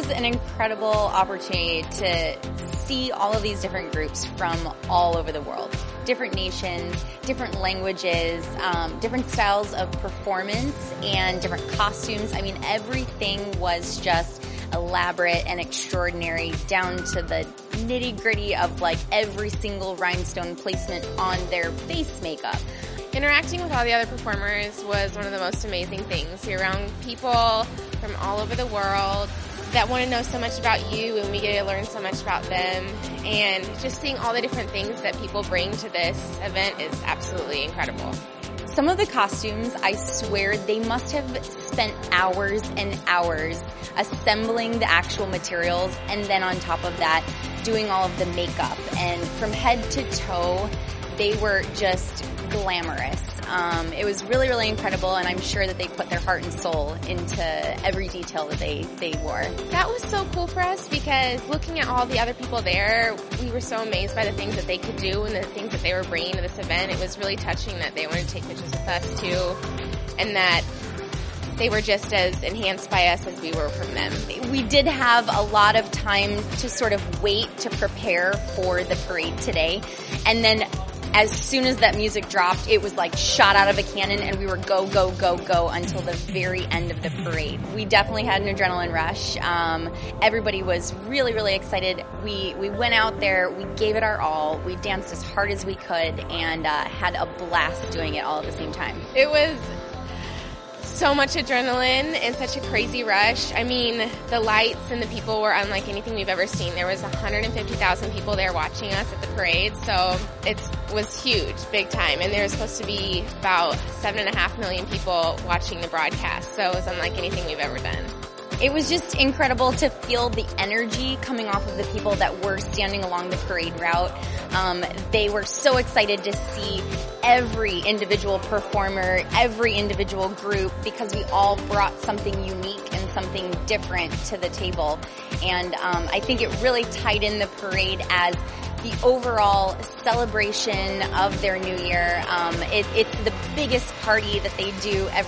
was an incredible opportunity to see all of these different groups from all over the world. Different nations, different languages, different styles of performance, and different costumes. I mean, everything was just elaborate and extraordinary, down to the nitty-gritty of like every single rhinestone placement on their face makeup. Interacting with all the other performers was one of the most amazing things. You're around people from all over the world that want to know so much about you, and we get to learn so much about them. And just seeing all the different things that people bring to this event is absolutely incredible. Some of the costumes, I swear, they must have spent hours and hours assembling the actual materials, and then on top of that, doing all of the makeup. And from head to toe, they were just glamorous. It was really, really incredible, and I'm sure that they put their heart and soul into every detail that they wore. That was so cool for us, because looking at all the other people there, we were so amazed by the things that they could do and the things that they were bringing to this event. It was really touching that they wanted to take pictures with us too, and that they were just as enhanced by us as we were from them. We did have a lot of time to sort of wait to prepare for the parade today, and then as soon as that music dropped, it was like shot out of a cannon, and we were go, go, go, go until the very end of the parade. We definitely had an adrenaline rush. Everybody was really, really excited. We went out there, we gave it our all, we danced as hard as we could, and had a blast doing it all at the same time. It was so much adrenaline and such a crazy rush. I mean, the lights and the people were unlike anything we've ever seen. There was 150,000 people there watching us at the parade, so it was huge, big time. And there was supposed to be about 7.5 million people watching the broadcast, so it was unlike anything we've ever done. It was just incredible to feel the energy coming off of the people that were standing along the parade route. They were so excited to see every individual performer, every individual group, because we all brought something unique and something different to the table. And I think it really tied in the parade as the overall celebration of their new year. It's the biggest party that they do every